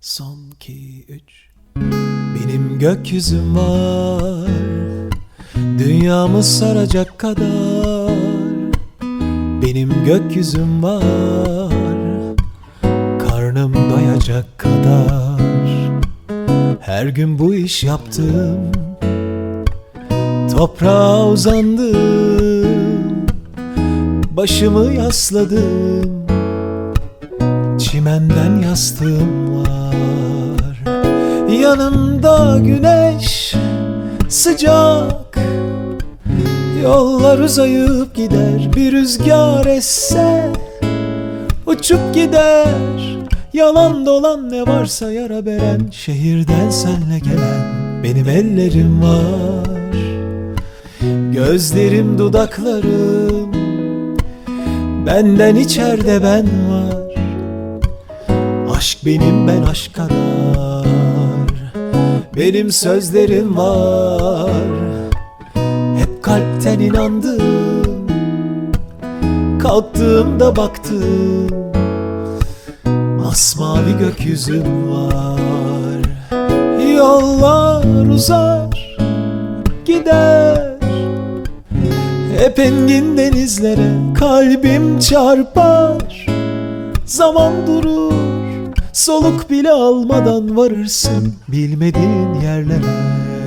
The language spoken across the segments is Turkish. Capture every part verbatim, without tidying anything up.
Son iki üç. Benim gökyüzüm var, dünyamı saracak kadar. Benim gökyüzüm var, karnım doyacak kadar. Her gün bu iş yaptım, toprağa uzandım, başımı yasladım, çimenden yastığım var. Yanımda güneş sıcak, yollar uzayıp gider. Bir rüzgar esse uçup gider. Yalan dolan ne varsa yara veren, şehirden senle gelen benim ellerim var. Gözlerim, dudaklarım, benden içeride ben var. Aşk benim, ben aşk kadar. Benim sözlerim var, hep kalpten inandım. Kalktığımda baktım, masmavi gökyüzüm var. Yollar uzar gider, hep engin denizlere. Kalbim çarpar, zaman durur, soluk bile almadan varırsın bilmediğin yerlere.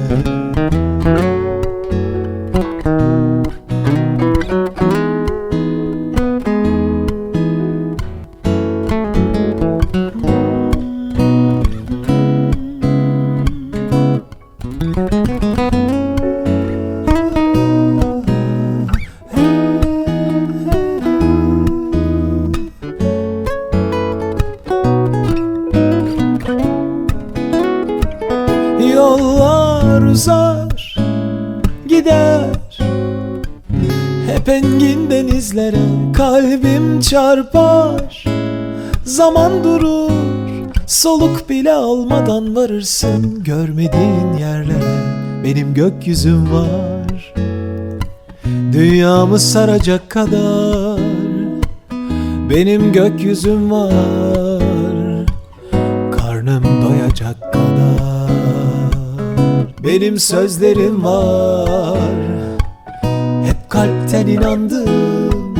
Yollar uzar gider, hep engin denizlere. Kalbim çarpar, zaman durur, soluk bile almadan varırsın görmediğin yerlere. Benim gökyüzüm var, dünyamı saracak kadar. Benim gökyüzüm var, karnım doyacak kadar. Benim sözlerim var, hep kalpten inandım.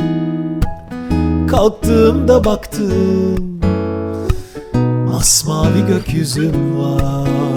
Kalktığımda baktım, masmavi gökyüzüm var.